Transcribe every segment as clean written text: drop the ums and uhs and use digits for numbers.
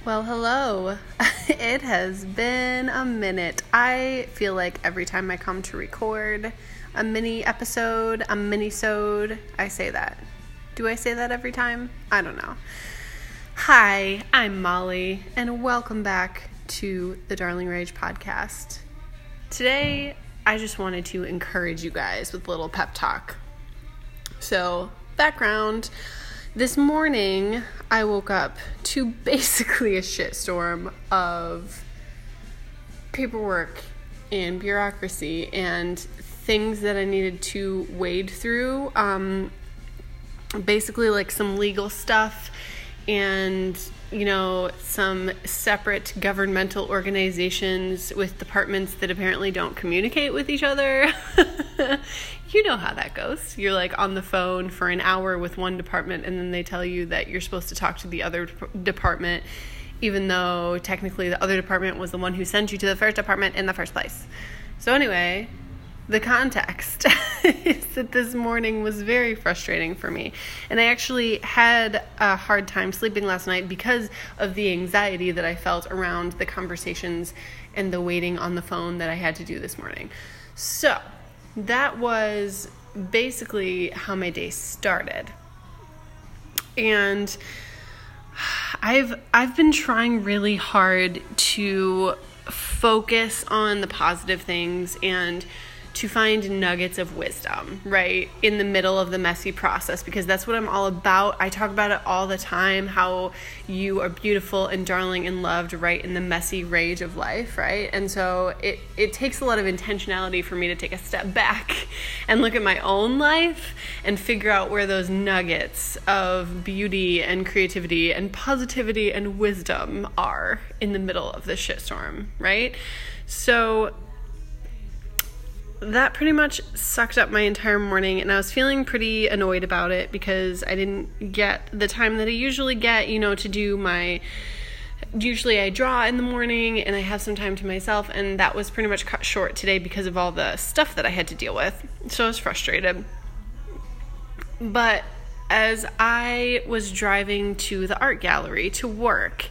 Well, hello. It has been a minute. I feel like every time I come to record a mini-sode, I say that. Do I say that every time? I don't know. Hi, I'm Molly, and welcome back to the Darling Rage podcast. Today, I just wanted to encourage you guys with a little pep talk. So, background. This morning, I woke up to basically a shitstorm of paperwork and bureaucracy and things that I needed to wade through. Basically, like some legal stuff and, some separate governmental organizations with departments that apparently don't communicate with each other. You know how that goes. You're like on the phone for an hour with one department and then they tell you that you're supposed to talk to the other department, even though technically the other department was the one who sent you to the first department in the first place. So anyway, the context is that this morning was very frustrating for me. And I actually had a hard time sleeping last night because of the anxiety that I felt around the conversations and the waiting on the phone that I had to do this morning. So that was basically how my day started. And I've been trying really hard to focus on the positive things and to find nuggets of wisdom, right, in the middle of the messy process, because that's what I'm all about. I talk about it all the time, how you are beautiful and darling and loved right in the messy rage of life, right? And so it takes a lot of intentionality for me to take a step back and look at my own life and figure out where those nuggets of beauty and creativity and positivity and wisdom are in the middle of the shitstorm, right? So that pretty much sucked up my entire morning, and I was feeling pretty annoyed about it because I didn't get the time that I usually get, to do usually I draw in the morning and I have some time to myself, and that was pretty much cut short today because of all the stuff that I had to deal with. So I was frustrated. But as I was driving to the art gallery to work,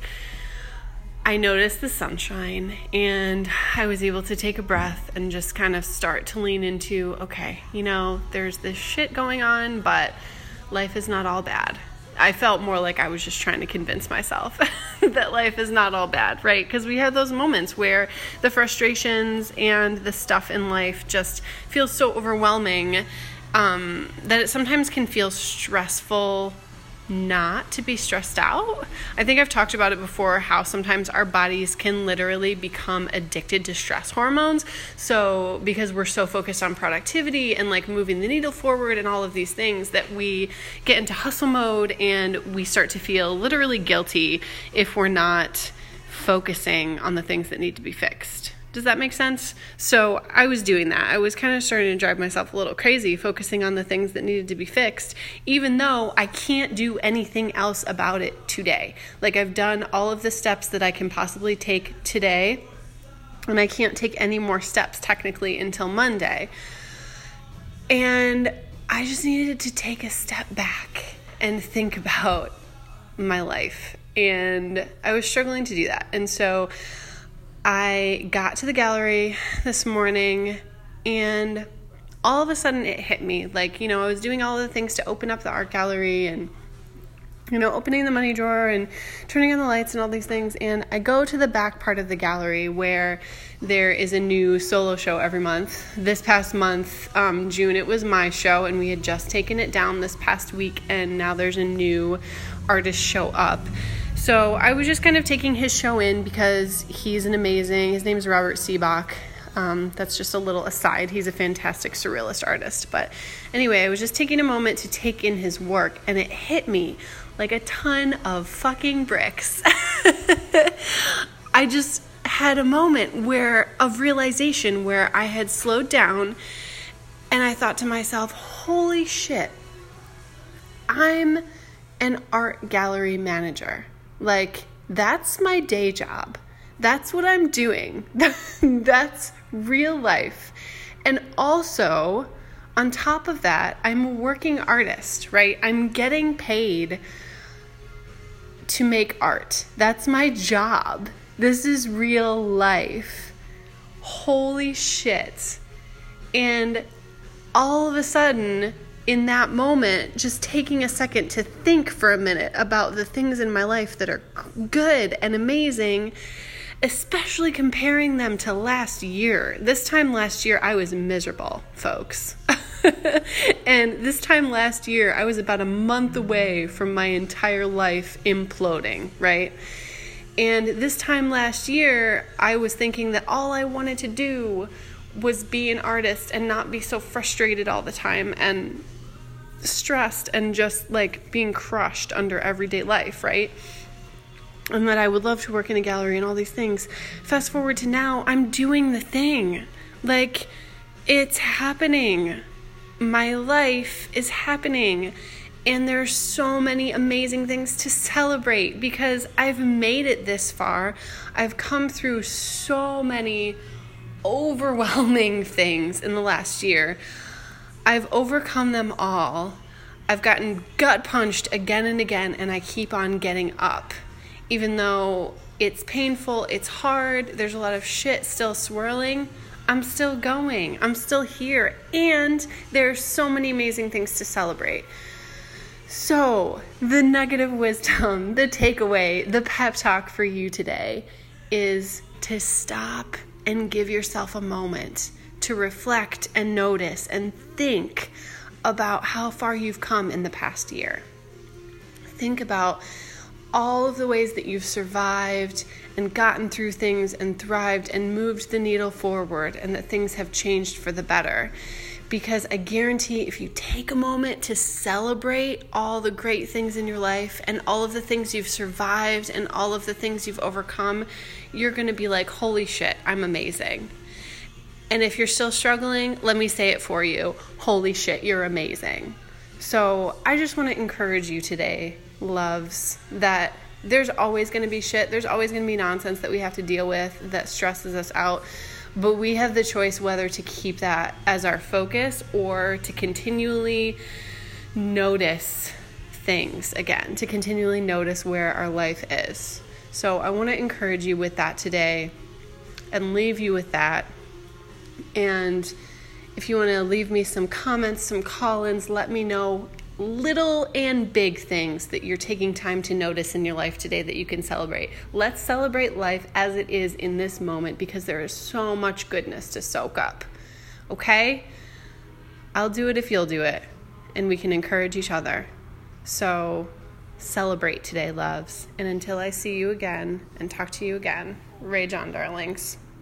I noticed the sunshine and I was able to take a breath and just kind of start to lean into, okay, there's this shit going on, but life is not all bad. I felt more like I was just trying to convince myself that life is not all bad, right? Because we have those moments where the frustrations and the stuff in life just feels so overwhelming that it sometimes can feel stressful not to be stressed out. I think I've talked about it before, how sometimes our bodies can literally become addicted to stress hormones. So because we're so focused on productivity and like moving the needle forward and all of these things, that we get into hustle mode and we start to feel literally guilty if we're not focusing on the things that need to be fixed. Does that make sense? So I was doing that. I was kind of starting to drive myself a little crazy, focusing on the things that needed to be fixed, even though I can't do anything else about it today. Like, I've done all of the steps that I can possibly take today, and I can't take any more steps technically until Monday. And I just needed to take a step back and think about my life. And I was struggling to do that. And so I got to the gallery this morning and all of a sudden it hit me. Like, I was doing all the things to open up the art gallery and, opening the money drawer and turning on the lights and all these things. And I go to the back part of the gallery where there is a new solo show every month. This past month, June, it was my show, and we had just taken it down this past week, and now there's a new artist show up. So I was just kind of taking his show in because his name is Robert Seebach. That's just a little aside. He's a fantastic surrealist artist. But anyway, I was just taking a moment to take in his work, and it hit me like a ton of fucking bricks. I just had a moment of realization where I had slowed down, and I thought to myself, holy shit, I'm an art gallery manager. Like, that's my day job. That's what I'm doing. That's real life. And also, on top of that, I'm a working artist, right? I'm getting paid to make art. That's my job. This is real life. Holy shit. And all of a sudden, in that moment, just taking a second to think for a minute about the things in my life that are good and amazing, especially comparing them to last year. This time last year, I was miserable, folks. And this time last year, I was about a month away from my entire life imploding, right? And this time last year, I was thinking that all I wanted to do was be an artist and not be so frustrated all the time and stressed and just like being crushed under everyday life, right? And that I would love to work in a gallery and all these things. Fast forward to now, I'm doing the thing. Like, it's happening. My life is happening. And there's so many amazing things to celebrate because I've made it this far. I've come through so many overwhelming things in the last year. I've overcome them all. I've gotten gut punched again and again, and I keep on getting up. Even though it's painful, it's hard, there's a lot of shit still swirling, I'm still going. I'm still here. And there's so many amazing things to celebrate. So, the nugget of wisdom, the takeaway, the pep talk for you today is to stop and give yourself a moment to reflect and notice and think about how far you've come in the past year. Think about all of the ways that you've survived and gotten through things and thrived and moved the needle forward and that things have changed for the better. Because I guarantee if you take a moment to celebrate all the great things in your life and all of the things you've survived and all of the things you've overcome, you're going to be like, holy shit, I'm amazing. And if you're still struggling, let me say it for you. Holy shit, you're amazing. So I just want to encourage you today, loves, that there's always going to be shit. There's always going to be nonsense that we have to deal with that stresses us out. But we have the choice whether to keep that as our focus or to continually notice things again, to continually notice where our life is. So I want to encourage you with that today and leave you with that. And if you want to leave me some comments, some call-ins, let me know little and big things that you're taking time to notice in your life today that you can celebrate. Let's celebrate life as it is in this moment because there is so much goodness to soak up. Okay? I'll do it if you'll do it. And we can encourage each other. So celebrate today, loves. And until I see you again and talk to you again, rage on, darlings.